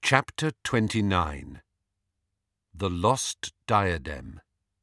Chapter 29. The Lost Diadem.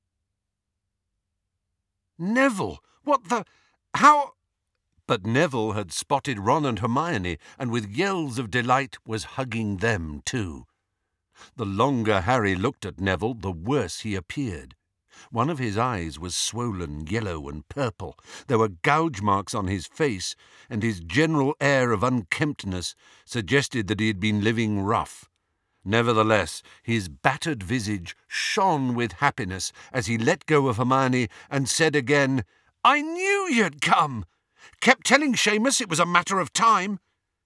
Neville, what the... how... But Neville had spotted Ron and Hermione, and with yells of delight was hugging them too. The longer Harry looked at Neville, the worse he appeared. One of his eyes was swollen, yellow and purple. There were gouge marks on his face, and his general air of unkemptness suggested that he had been living rough. Nevertheless, his battered visage shone with happiness as he let go of Hermione and said again, "I knew you'd come! Kept telling Seamus it was a matter of time."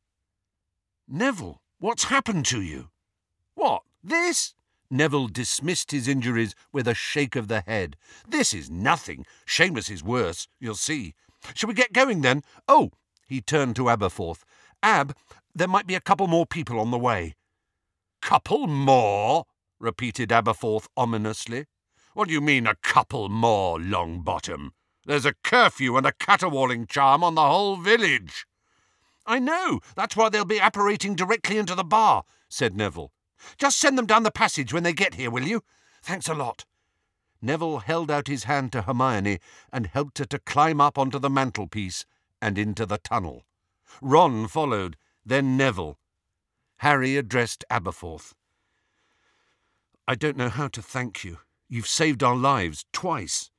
"Neville, what's happened to you?" "What, this?" Neville dismissed his injuries with a shake of the head. "This is nothing. Seamus is worse, you'll see. Shall we get going then? Oh," he turned to Aberforth. "Ab, there might be a couple more people on the way." "Couple more?" repeated Aberforth ominously. "What do you mean, a couple more, Longbottom? There's a curfew and a caterwauling charm on the whole village." "I know. That's why they'll be apparating directly into the bar," said Neville. "Just send them down the passage when they get here, will you? Thanks a lot." Neville held out his hand to Hermione and helped her to climb up onto the mantelpiece and into the tunnel. Ron followed, then Neville. Harry addressed Aberforth. "I don't know how to thank you. You've saved our lives twice."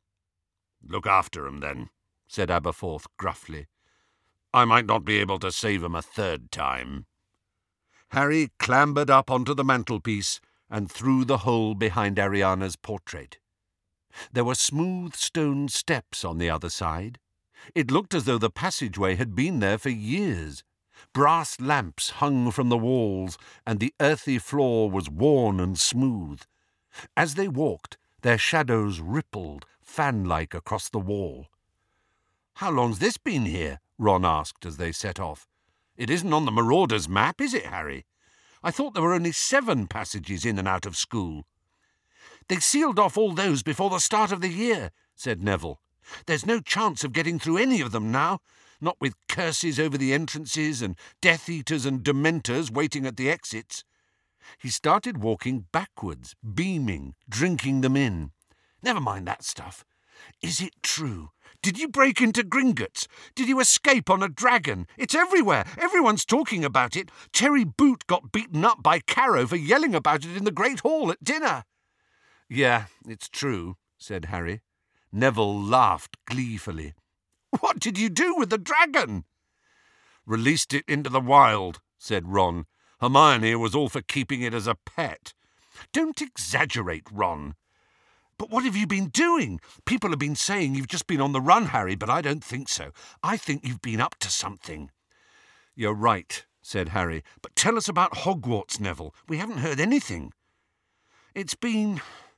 "Look after 'em, then," said Aberforth gruffly. "I might not be able to save 'em a third time." Harry clambered up onto the mantelpiece and through the hole behind Ariana's portrait. There were smooth stone steps on the other side. It looked as though the passageway had been there for years. Brass lamps hung from the walls, and the earthy floor was worn and smooth. As they walked, their shadows rippled, fan-like, across the wall. "How long's this been here?" Ron asked as they set off. "It isn't on the Marauders' map, is it, Harry? I thought there were only 7 passages in and out of school." "They sealed off all those before the start of the year," said Neville. "There's no chance of getting through any of them now, not with curses over the entrances and Death Eaters and Dementors waiting at the exits." He started walking backwards, beaming, drinking them in. "Never mind that stuff. Is it true? Did you break into Gringotts? Did you escape on a dragon? It's everywhere. Everyone's talking about it. Cherry Boot got beaten up by Caro for yelling about it in the Great Hall at dinner." "Yeah, it's true," said Harry. Neville laughed gleefully. "What did you do with the dragon?" "Released it into the wild," said Ron. "Hermione was all for keeping it as a pet." "Don't exaggerate, Ron." "But what have you been doing? People have been saying you've just been on the run, Harry, but I don't think so. I think you've been up to something." "You're right," said Harry. "But tell us about Hogwarts, Neville. We haven't heard anything." "It's been...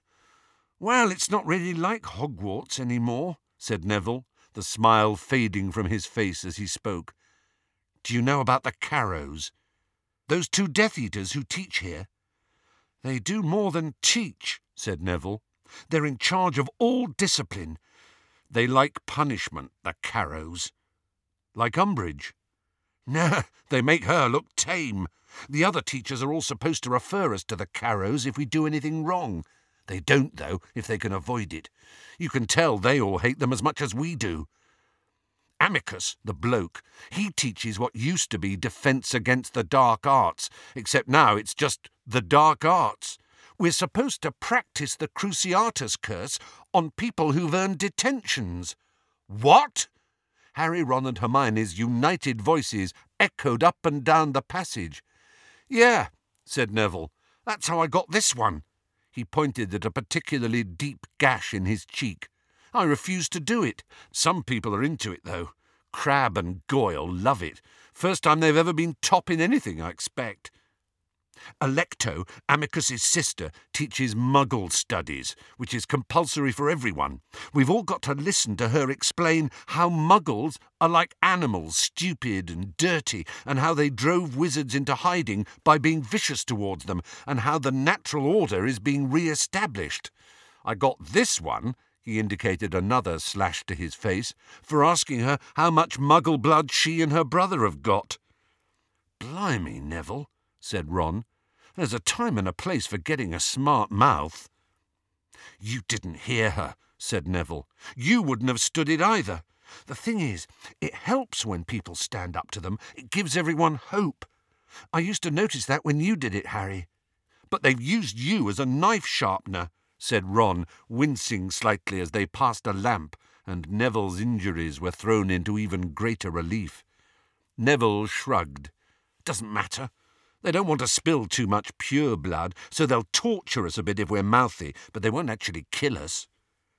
well, it's not really like Hogwarts anymore," said Neville, the smile fading from his face as he spoke. "Do you know about the Caros? Those 2 Death Eaters who teach here?" "They do more than teach," said Neville. "They're in charge of all discipline." "They like punishment, the Caros." "Like Umbridge?" "No, they make her look tame. The other teachers are all supposed to refer us to the Caros if we do anything wrong. They don't, though, if they can avoid it. You can tell they all hate them as much as we do. Amicus, the bloke, he teaches what used to be Defence Against the Dark Arts, except now it's just the Dark Arts. We're supposed to practice the Cruciatus Curse on people who've earned detentions." "What?" Harry, Ron and Hermione's united voices echoed up and down the passage. "Yeah," said Neville. "That's how I got this one." He pointed at a particularly deep gash in his cheek. "I refuse to do it. Some people are into it, though. Crabbe and Goyle love it. First time they've ever been top in anything, I expect. Alecto, Amicus's sister, teaches Muggle studies, which is compulsory for everyone. We've all got to listen to her explain how Muggles are like animals, stupid and dirty, and how they drove wizards into hiding by being vicious towards them, and how the natural order is being re-established. I got this one," he indicated another slash to his face, "for asking her how much Muggle blood she and her brother have got." "Blimey, Neville," said Ron. There's a time and a place for getting a smart mouth." "You didn't hear her," said Neville. "You wouldn't have stood it either. The thing is, it helps when people stand up to them. It gives everyone hope. I used to notice that when you did it, Harry." "But they've used you as a knife sharpener," said Ron, wincing slightly as they passed a lamp, and Neville's injuries were thrown into even greater relief. Neville shrugged. "Doesn't matter. They don't want to spill too much pure blood, so they'll torture us a bit if we're mouthy, but they won't actually kill us."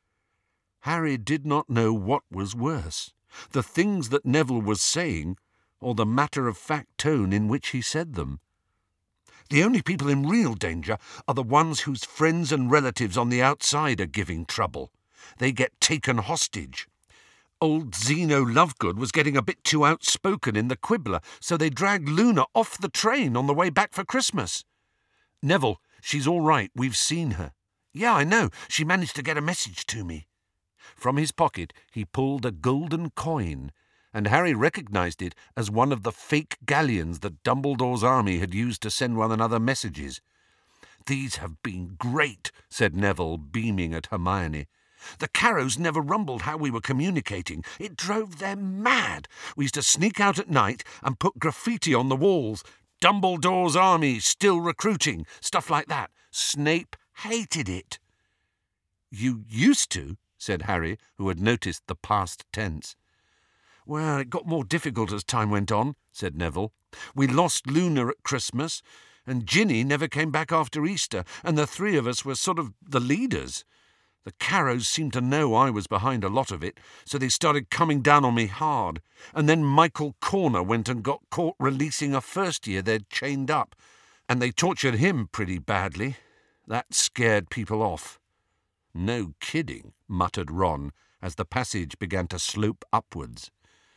Harry did not know what was worse, the things that Neville was saying, or the matter-of-fact tone in which he said them. "The only people in real danger are the ones whose friends and relatives on the outside are giving trouble. They get taken hostage. Old Zeno Lovegood was getting a bit too outspoken in the Quibbler, so they dragged Luna off the train on the way back for Christmas." "Neville, she's all right. We've seen her." "Yeah, I know. She managed to get a message to me." From his pocket he pulled a golden coin, and Harry recognised it as one of the fake galleons that Dumbledore's army had used to send one another messages. "These have been great," said Neville, beaming at Hermione. "The Carrows never rumbled how we were communicating. It drove them mad. We used to sneak out at night and put graffiti on the walls. 'Dumbledore's army still recruiting,' stuff like that. Snape hated it." "You used to?" said Harry, who had noticed the past tense. "Well, it got more difficult as time went on," said Neville. "We lost Luna at Christmas, and Ginny never came back after Easter, and the three of us were sort of the leaders. The Carrows seemed to know I was behind a lot of it, so they started coming down on me hard. And then Michael Corner went and got caught releasing a first year they'd chained up, and they tortured him pretty badly. That scared people off." "No kidding," muttered Ron, as the passage began to slope upwards.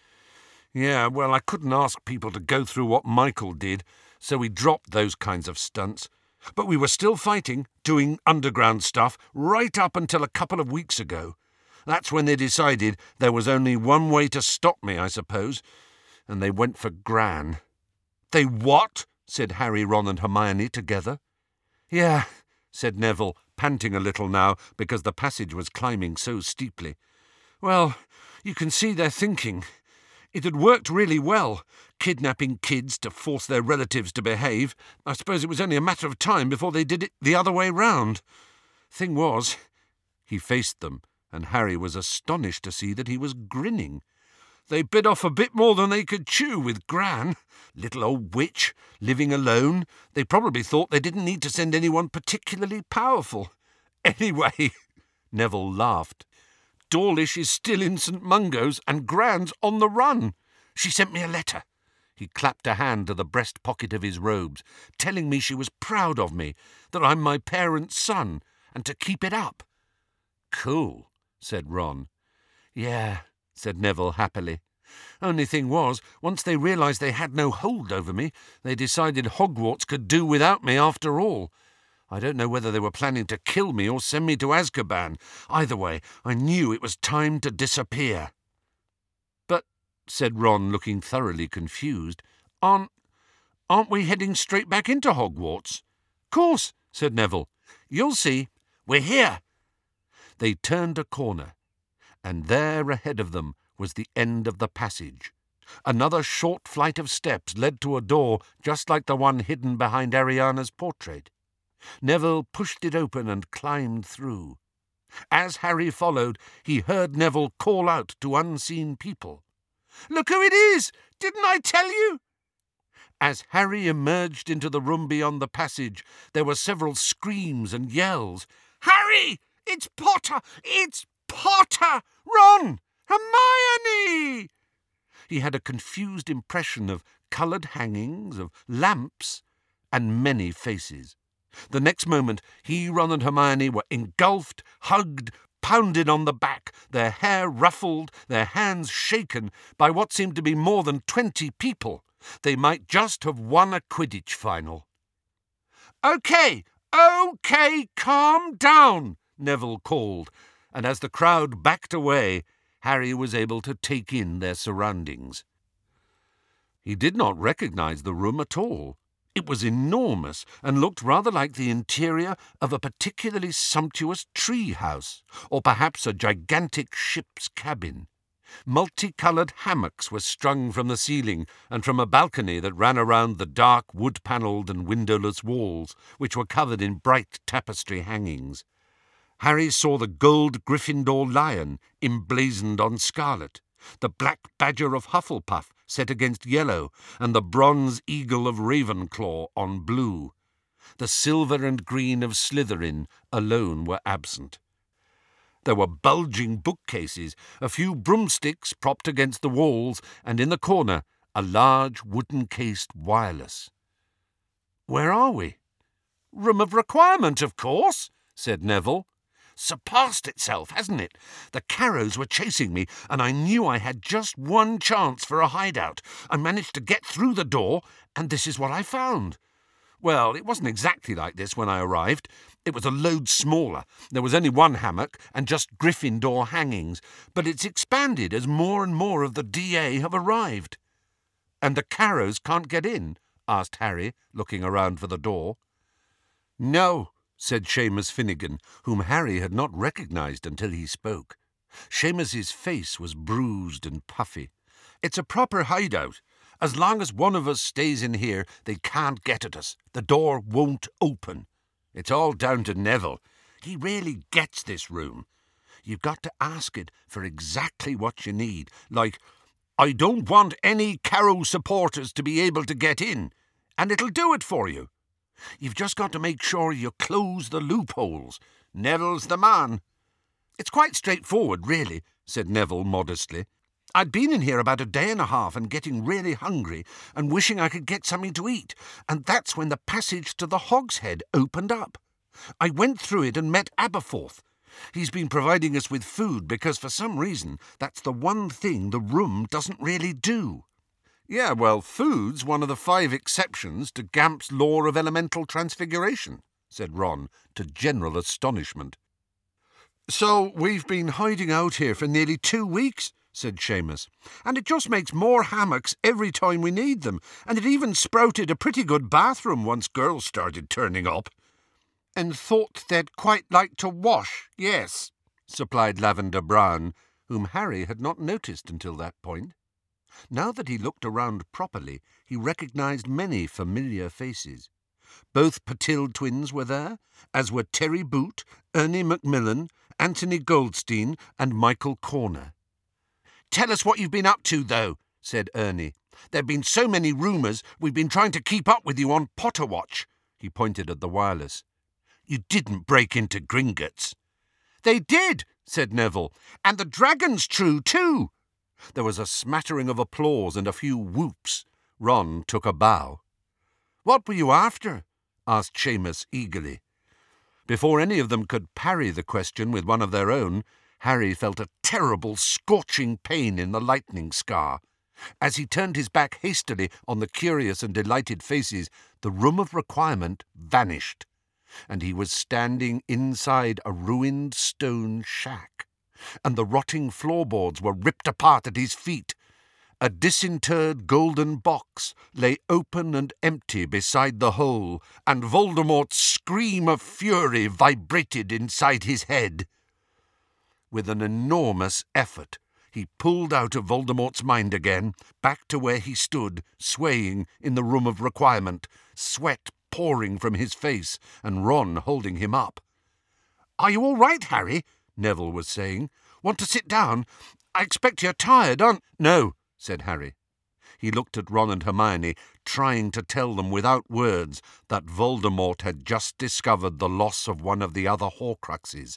"Yeah, well, I couldn't ask people to go through what Michael did, so we dropped those kinds of stunts. But we were still fighting, doing underground stuff, right up until a couple of weeks ago. That's when they decided there was only one way to stop me, I suppose, and they went for Gran." "They what?" said Harry, Ron and Hermione together. "Yeah," said Neville, panting a little now because the passage was climbing so steeply. "Well, you can see their thinking. It had worked really well, kidnapping kids to force their relatives to behave. I suppose it was only a matter of time before they did it the other way round. Thing was—" He faced them, and Harry was astonished to see that he was grinning. "They bit off a bit more than they could chew with Gran. Little old witch, living alone. They probably thought they didn't need to send anyone particularly powerful. Anyway," Neville laughed, "Dawlish is still in St. Mungo's and Gran's on the run. She sent me a letter." He clapped a hand to the breast pocket of his robes, "telling me she was proud of me, that I'm my parents' son, and to keep it up." "Cool," said Ron. "Yeah," said Neville happily. "Only thing was, once they realised they had no hold over me, they decided Hogwarts could do without me after all. I don't know whether they were planning to kill me or send me to Azkaban. Either way, I knew it was time to disappear." "But," said Ron, looking thoroughly confused, aren't we heading straight back into Hogwarts?" "Course," said Neville. "You'll see. We're here." They turned a corner, and there ahead of them was the end of the passage. Another short flight of steps led to a door just like the one hidden behind Ariana's portrait. Neville pushed it open and climbed through. As Harry followed, he heard Neville call out to unseen people, "Look who it is! Didn't I tell you?" As Harry emerged into the room beyond the passage, there were several screams and yells. "Harry! It's Potter! It's Potter! Ron! Hermione!" He had a confused impression of coloured hangings, of lamps, and many faces. The next moment he, Ron and Hermione were engulfed, hugged, pounded on the back, their hair ruffled, their hands shaken by what seemed to be more than 20 people. They might just have won a Quidditch final. "OK, calm down," Neville called, and as the crowd backed away, Harry was able to take in their surroundings. He did not recognise the room at all. It was enormous and looked rather like the interior of a particularly sumptuous tree house, or perhaps a gigantic ship's cabin. Multicoloured hammocks were strung from the ceiling and from a balcony that ran around the dark wood-panelled and windowless walls, which were covered in bright tapestry hangings. Harry saw the gold Gryffindor lion emblazoned on scarlet, the black badger of Hufflepuff set against yellow, and the bronze eagle of Ravenclaw on blue. The silver and green of Slytherin alone were absent. There were bulging bookcases, a few broomsticks propped against the walls, and in the corner a large wooden-cased wireless. "Where are we?" "Room of Requirement, of course," said Neville. "Surpassed itself, hasn't it? The Carrows were chasing me, and I knew I had just one chance for a hideout. I managed to get through the door, and this is what I found. Well, it wasn't exactly like this when I arrived. It was a load smaller. There was only one hammock and just Gryffindor hangings, but it's expanded as more and more of the DA have arrived." "And the Carrows can't get in?" asked Harry, looking around for the door. "No," said Seamus Finnegan, whom Harry had not recognised until he spoke. Seamus's face was bruised and puffy. "It's a proper hideout. As long as one of us stays in here, they can't get at us. The door won't open. It's all down to Neville. He really gets this room. You've got to ask it for exactly what you need, like, 'I don't want any Carrow supporters to be able to get in,' and it'll do it for you. You've just got to make sure you close the loopholes. Neville's the man." "It's quite straightforward, really," said Neville modestly. "I'd been in here about a day and a half and getting really hungry and wishing I could get something to eat, and that's when the passage to the Hogshead opened up. I went through it and met Aberforth. He's been providing us with food because for some reason that's the one thing the room doesn't really do." "Yeah, well, food's one of the 5 exceptions to Gamp's law of elemental transfiguration," said Ron, to general astonishment. "So we've been hiding out here for nearly 2 weeks," said Seamus, "and it just makes more hammocks every time we need them, and it even sprouted a pretty good bathroom once girls started turning up." "And thought they'd quite like to wash, yes," supplied Lavender Brown, whom Harry had not noticed until that point. Now that he looked around properly, he recognised many familiar faces. Both Patil twins were there, as were Terry Boot, Ernie Macmillan, Anthony Goldstein, and Michael Corner. "Tell us what you've been up to, though," said Ernie. "There've been so many rumours, we've been trying to keep up with you on Potter Watch." He pointed at the wireless. "You didn't break into Gringotts." "They did," said Neville, "and the dragon's true, too." There was a smattering of applause and a few whoops. Ron took a bow. "What were you after?" asked Seamus eagerly. Before any of them could parry the question with one of their own, Harry felt a terrible scorching pain in the lightning scar. As he turned his back hastily on the curious and delighted faces, the Room of Requirement vanished, and he was standing inside a ruined stone shack, and the rotting floorboards were ripped apart at his feet. A disinterred golden box lay open and empty beside the hole, and Voldemort's scream of fury vibrated inside his head. With an enormous effort, he pulled out of Voldemort's mind again, back to where he stood, swaying in the Room of Requirement, sweat pouring from his face, and Ron holding him up. "Are you all right, Harry?" Neville was saying. "Want to sit down? I expect you're tired, aren't—" "No," said Harry. He looked at Ron and Hermione, trying to tell them without words that Voldemort had just discovered the loss of one of the other Horcruxes.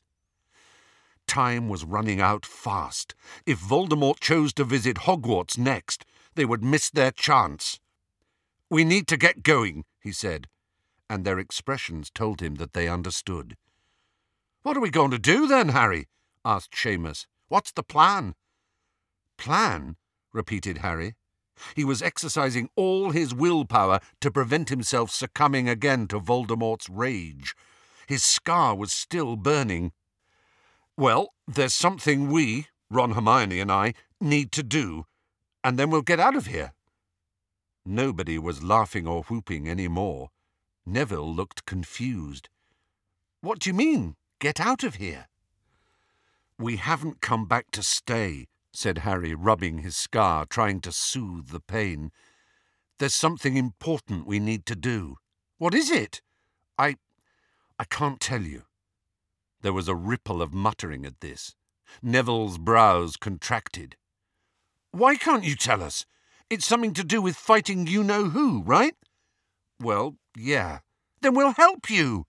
Time was running out fast. If Voldemort chose to visit Hogwarts next, they would miss their chance. "We need to get going," he said, and their expressions told him that they understood. "What are we going to do then, Harry?" asked Seamus. "What's the plan?" "Plan?" repeated Harry. He was exercising all his willpower to prevent himself succumbing again to Voldemort's rage. His scar was still burning. "Well, there's something we, Ron, Hermione and I, need to do, and then we'll get out of here." Nobody was laughing or whooping any more. Neville looked confused. "What do you mean, get out of here?" "We haven't come back to stay," said Harry, rubbing his scar, trying to soothe the pain. "There's something important we need to do." "What is it?" I can't tell you." There was a ripple of muttering at this. Neville's brows contracted. "Why can't you tell us? It's something to do with fighting you-know-who, right?" "Well, yeah." "Then we'll help you."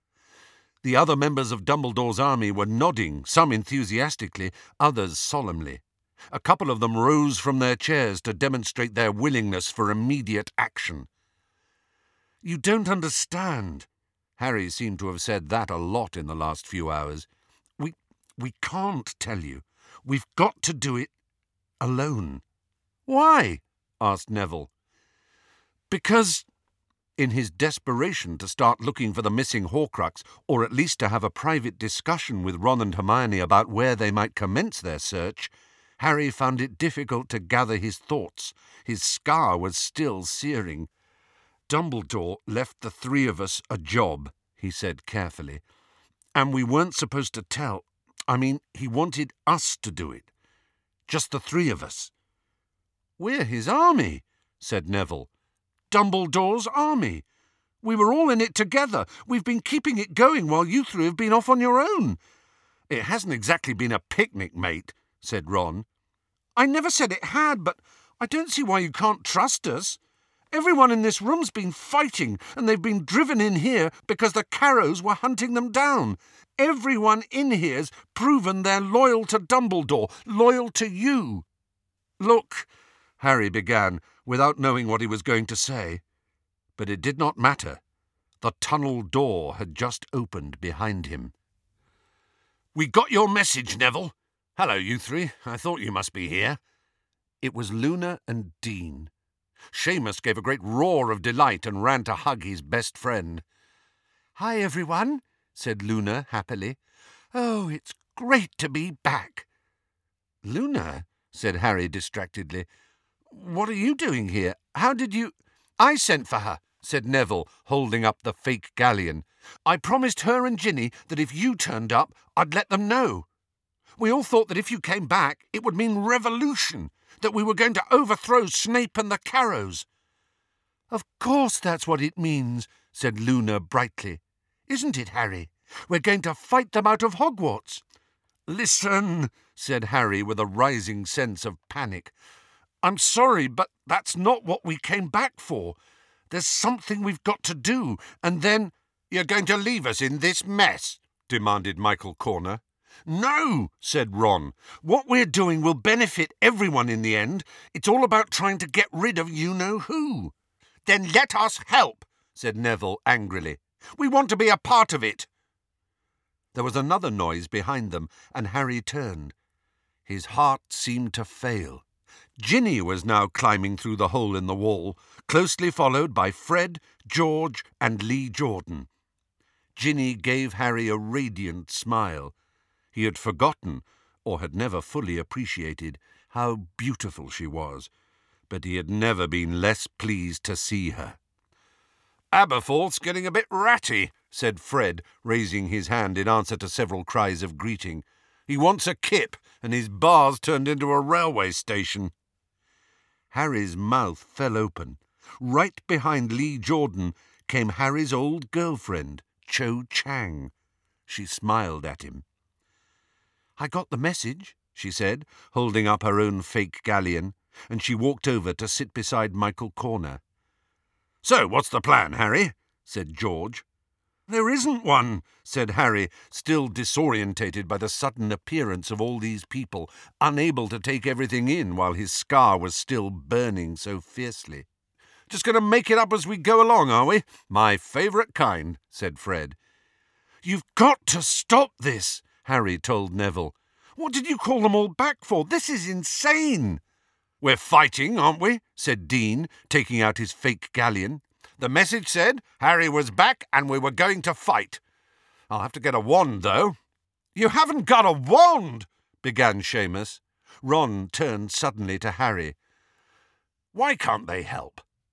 The other members of Dumbledore's army were nodding, some enthusiastically, others solemnly. A couple of them rose from their chairs to demonstrate their willingness for immediate action. "You don't understand." Harry seemed to have said that a lot in the last few hours. We can't tell you. We've got to do it alone." "Why?" asked Neville. "Because—" In his desperation to start looking for the missing Horcrux, or at least to have a private discussion with Ron and Hermione about where they might commence their search, Harry found it difficult to gather his thoughts. His scar was still searing. "Dumbledore left the three of us a job," he said carefully. "And we weren't supposed to tell. He wanted us to do it. Just the three of us." "We're his army," said Neville. "Dumbledore's army. We were all in it together. We've been keeping it going while you three have been off on your own." "It hasn't exactly been a picnic, mate," said Ron. "I never said it had, but I don't see why you can't trust us. Everyone in this room's been fighting, and they've been driven in here because the Carrows were hunting them down. Everyone in here's proven they're loyal to Dumbledore, loyal to you." "Look," Harry began, without knowing what he was going to say. But it did not matter. The tunnel door had just opened behind him. "We got your message, Neville. Hello, you three. I thought you must be here." It was Luna and Dean. Seamus gave a great roar of delight and ran to hug his best friend. "Hi, everyone," said Luna happily. "Oh, it's great to be back." "Luna," said Harry distractedly, "what are you doing here? How did you—" "I sent for her," said Neville, holding up the fake galleon. "I promised her and Ginny that if you turned up, I'd let them know. We all thought that if you came back, it would mean revolution, that we were going to overthrow Snape and the Carrows." "Of course that's what it means," said Luna brightly. "Isn't it, Harry? We're going to fight them out of Hogwarts." "Listen," said Harry with a rising sense of panic. "I'm sorry, but that's not what we came back for. There's something we've got to do, and then—" "You're going to leave us in this mess?" demanded Michael Corner. "No," said Ron. "What we're doing will benefit everyone in the end. It's all about trying to get rid of you-know-who." "Then let us help," said Neville angrily. "We want to be a part of it." There was another noise behind them, and Harry turned. His heart seemed to fail. Ginny was now climbing through the hole in the wall, closely followed by Fred, George, and Lee Jordan. Ginny gave Harry a radiant smile. He had forgotten, or had never fully appreciated, how beautiful she was, but he had never been less pleased to see her. "Aberforth's getting a bit ratty," said Fred, raising his hand in answer to several cries of greeting. "He wants a kip, and his bar's turned into a railway station." Harry's mouth fell open. Right behind Lee Jordan came Harry's old girlfriend, Cho Chang. She smiled at him. "I got the message," she said, holding up her own fake galleon, and she walked over to sit beside Michael Corner. "So, what's the plan, Harry?" said George. "There isn't one," said Harry, still disorientated by the sudden appearance of all these people, unable to take everything in while his scar was still burning so fiercely. "Just going to make it up as we go along, are we? My favourite kind," said Fred. "You've got to stop this," Harry told Neville. "What did you call them all back for? This is insane." "We're fighting, aren't we?" said Dean, taking out his fake galleon. "The message said Harry was back and we were going to fight. I'll have to get a wand, though." "You haven't got a wand," began Seamus. Ron turned suddenly to Harry. "Why can't they help?"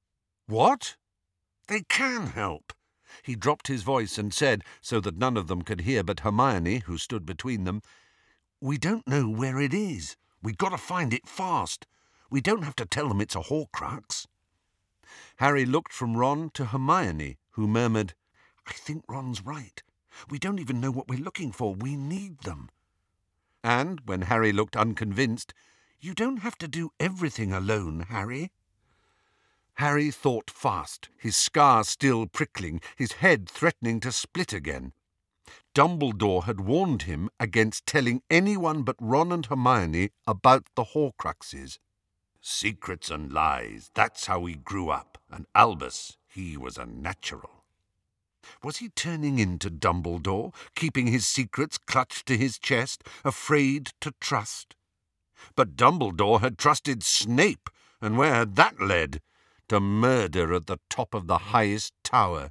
What? They can help. He dropped his voice and said, so that none of them could hear but Hermione, who stood between them, "We don't know where it is. We've got to find it fast. We don't have to tell them it's a Horcrux." Harry looked from Ron to Hermione, who murmured, "I think Ron's right. We don't even know what we're looking for. We need them." And, when Harry looked unconvinced, "You don't have to do everything alone, Harry." Harry thought fast, his scar still prickling, his head threatening to split again. Dumbledore had warned him against telling anyone but Ron and Hermione about the Horcruxes. Secrets and lies, that's how he grew up, and Albus, he was a natural. Was he turning into Dumbledore, keeping his secrets clutched to his chest, afraid to trust? But Dumbledore had trusted Snape, and where had that led? To murder at the top of the highest tower.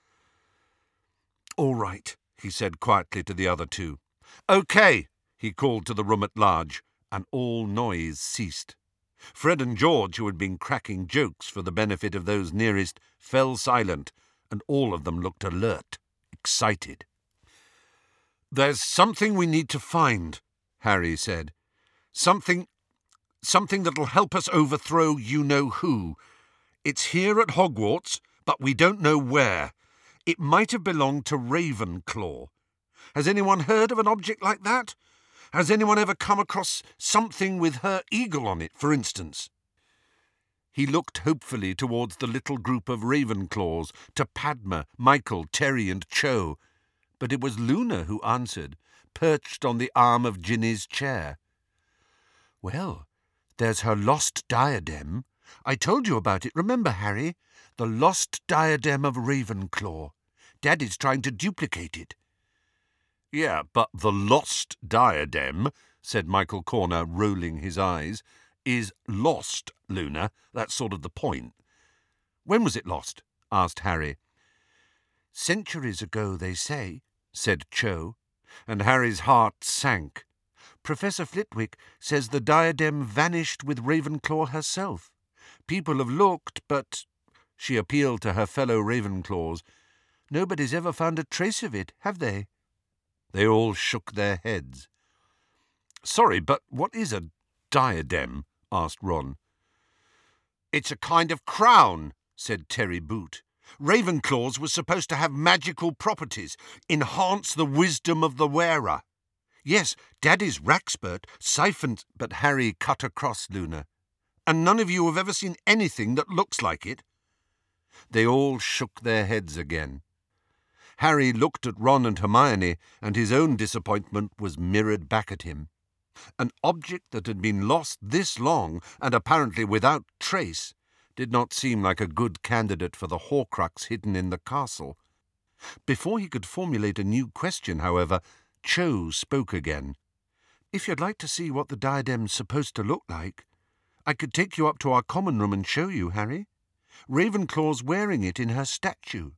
"All right," he said quietly to the other two. "OK," he called to the room at large, and all noise ceased. Fred and George, who had been cracking jokes for the benefit of those nearest, fell silent, and all of them looked alert, excited. "There's something we need to find," Harry said. Something that'll help us overthrow you-know-who. It's here at Hogwarts, but we don't know where. It might have belonged to Ravenclaw. Has anyone heard of an object like that? Has anyone ever come across something with her eagle on it, for instance?" He looked hopefully towards the little group of Ravenclaws, to Padma, Michael, Terry and Cho. But it was Luna who answered, perched on the arm of Ginny's chair. "Well, there's her lost diadem. I told you about it, remember, Harry? The lost diadem of Ravenclaw. Daddy's trying to duplicate it." "Yeah, but the lost diadem," said Michael Corner, rolling his eyes, "is lost, Luna. That's sort of the point." "When was it lost?" asked Harry. "Centuries ago, they say," said Cho, and Harry's heart sank. "Professor Flitwick says the diadem vanished with Ravenclaw herself. People have looked, but—" She appealed to her fellow Ravenclaws. "Nobody's ever found a trace of it, have they?" They all shook their heads. "Sorry, but what is a diadem?" asked Ron. "It's a kind of crown," said Terry Boot. "Ravenclaw's was supposed to have magical properties, enhance the wisdom of the wearer." "Yes, Daddy's Raxpert siphoned—" But Harry cut across Luna. "And none of you have ever seen anything that looks like it?" They all shook their heads again. Harry looked at Ron and Hermione, and his own disappointment was mirrored back at him. An object that had been lost this long, and apparently without trace, did not seem like a good candidate for the Horcrux hidden in the castle. Before he could formulate a new question, however, Cho spoke again. "If you'd like to see what the diadem's supposed to look like, I could take you up to our common room and show you, Harry. Ravenclaw's wearing it in her statue."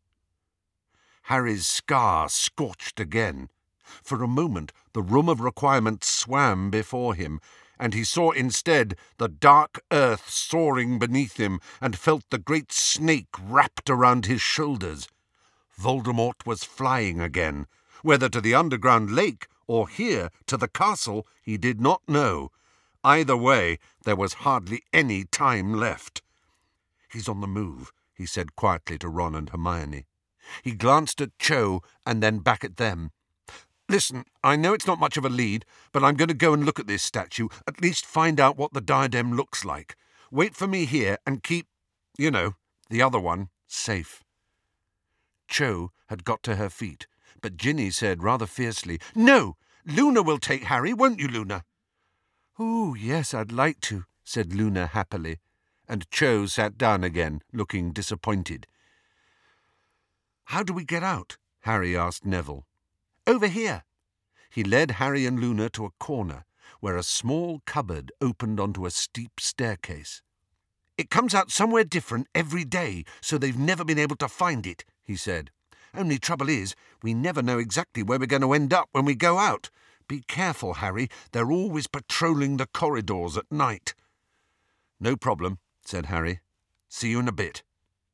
Harry's scar scorched again. For a moment the room of requirement swam before him, and he saw instead the dark earth soaring beneath him, and felt the great snake wrapped around his shoulders. Voldemort was flying again. Whether to the underground lake or here to the castle, he did not know. Either way, there was hardly any time left. "He's on the move," he said quietly to Ron and Hermione. He glanced at Cho and then back at them. "Listen, I know it's not much of a lead, but I'm going to go and look at this statue, at least find out what the diadem looks like. Wait for me here and keep, the other one, safe." Cho had got to her feet, but Ginny said rather fiercely, "No! Luna will take Harry, won't you, Luna?" "Oh, yes, I'd like to," said Luna happily, and Cho sat down again, looking disappointed. "How do we get out?" Harry asked Neville. "Over here." He led Harry and Luna to a corner, where a small cupboard opened onto a steep staircase. "It comes out somewhere different every day, so they've never been able to find it," he said. "Only trouble is, we never know exactly where we're going to end up when we go out. Be careful, Harry. They're always patrolling the corridors at night." "No problem," said Harry. "See you in a bit."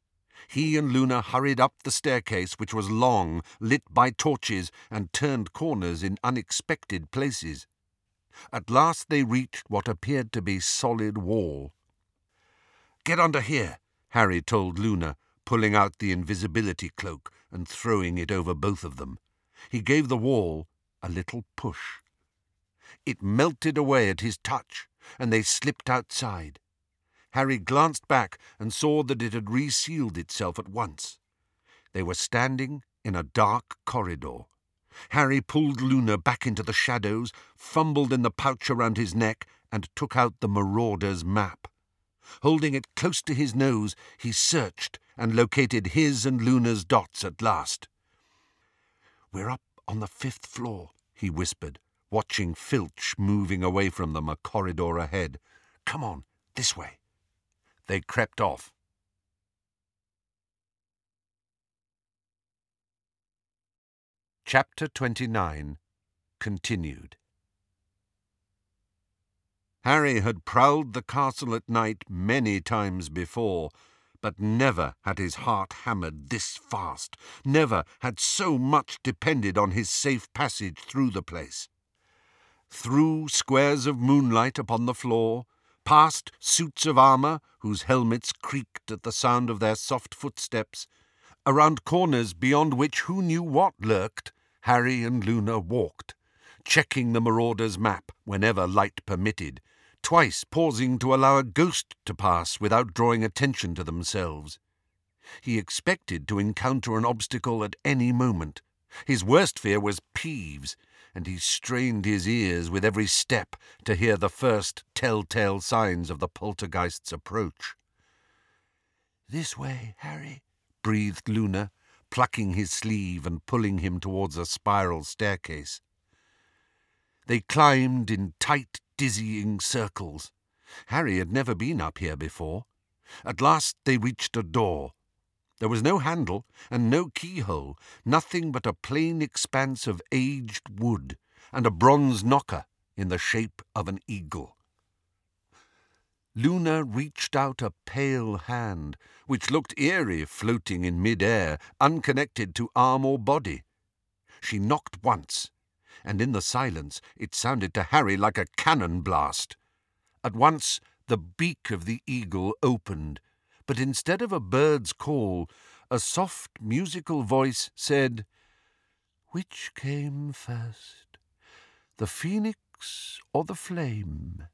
He and Luna hurried up the staircase, which was long, lit by torches, and turned corners in unexpected places. At last they reached what appeared to be solid wall. "Get under here," Harry told Luna, pulling out the invisibility cloak and throwing it over both of them. He gave the wall a little push. It melted away at his touch, and they slipped outside. Harry glanced back and saw that it had resealed itself at once. They were standing in a dark corridor. Harry pulled Luna back into the shadows, fumbled in the pouch around his neck, and took out the Marauder's map. Holding it close to his nose, he searched and located his and Luna's dots at last. "We're up on the 5th floor," he whispered, watching Filch moving away from them a corridor ahead. "Come on, this way." They crept off. Chapter 29. Continued. Harry had prowled the castle at night many times before, but never had his heart hammered this fast, never had so much depended on his safe passage through the place. Through squares of moonlight upon the floor, past suits of armour whose helmets creaked at the sound of their soft footsteps, around corners beyond which who knew what lurked, Harry and Luna walked, checking the Marauder's map whenever light permitted, twice pausing to allow a ghost to pass without drawing attention to themselves. He expected to encounter an obstacle at any moment. His worst fear was Peeves, and he strained his ears with every step to hear the first telltale signs of the poltergeist's approach. "This way, Harry," breathed Luna, plucking his sleeve and pulling him towards a spiral staircase. They climbed in tight, dizzying circles. Harry had never been up here before. At last they reached a door. There was no handle and no keyhole, nothing but a plain expanse of aged wood and a bronze knocker in the shape of an eagle. Luna reached out a pale hand, which looked eerie floating in mid-air, unconnected to arm or body. She knocked once, and in the silence it sounded to Harry like a cannon blast. At once the beak of the eagle opened, but instead of a bird's call, a soft musical voice said, "Which came first, the phoenix or the flame?"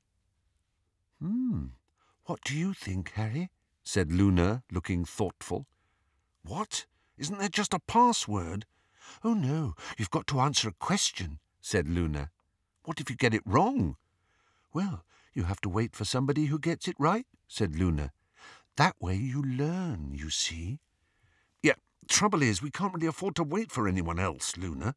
"What do you think, Harry?" said Luna, looking thoughtful. "What? Isn't there just a password?" "Oh, no, you've got to answer a question," said Luna. "What if you get it wrong?" "Well, you have to wait for somebody who gets it right," said Luna. "That way you learn, you see." "Yeah, trouble is, we can't really afford to wait for anyone else, Luna."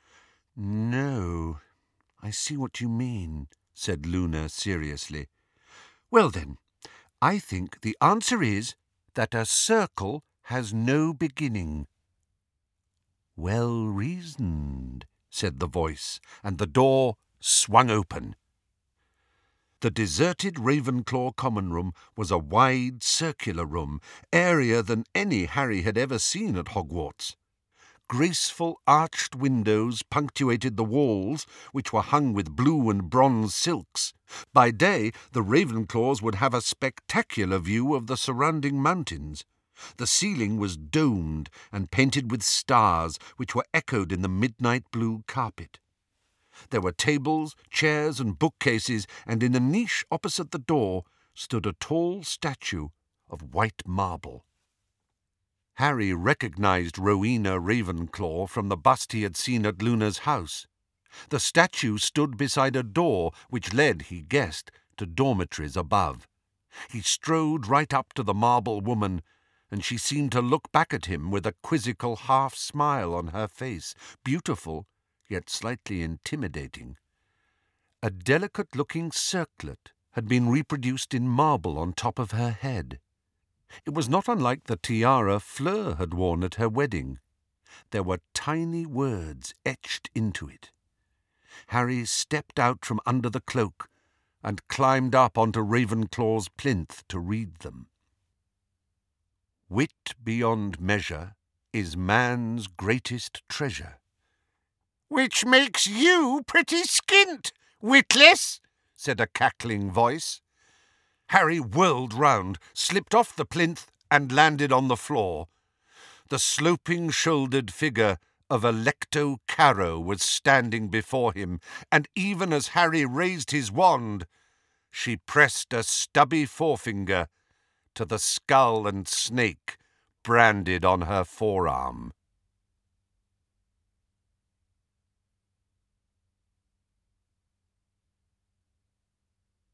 "No, I see what you mean," said Luna seriously. "Well then, I think the answer is that a circle has no beginning." "Well reasoned," said the voice, and the door swung open. The deserted Ravenclaw common room was a wide, circular room, airier than any Harry had ever seen at Hogwarts. Graceful arched windows punctuated the walls, which were hung with blue and bronze silks. By day, the Ravenclaws would have a spectacular view of the surrounding mountains. The ceiling was domed and painted with stars, which were echoed in the midnight blue carpet. There were tables, chairs, and bookcases, and in a niche opposite the door stood a tall statue of white marble. Harry recognized Rowena Ravenclaw from the bust he had seen at Luna's house. The statue stood beside a door which led, he guessed, to dormitories above. He strode right up to the marble woman, and she seemed to look back at him with a quizzical half-smile on her face, beautiful, yet slightly intimidating. A delicate-looking circlet had been reproduced in marble on top of her head. It was not unlike the tiara Fleur had worn at her wedding. There were tiny words etched into it. Harry stepped out from under the cloak and climbed up onto Ravenclaw's plinth to read them. Wit beyond measure is man's greatest treasure. Which makes you pretty skint, witless, said a cackling voice. Harry whirled round, slipped off the plinth and landed on the floor. The sloping-shouldered figure of Alecto Caro was standing before him, and even as Harry raised his wand, she pressed a stubby forefinger to the skull and snake branded on her forearm.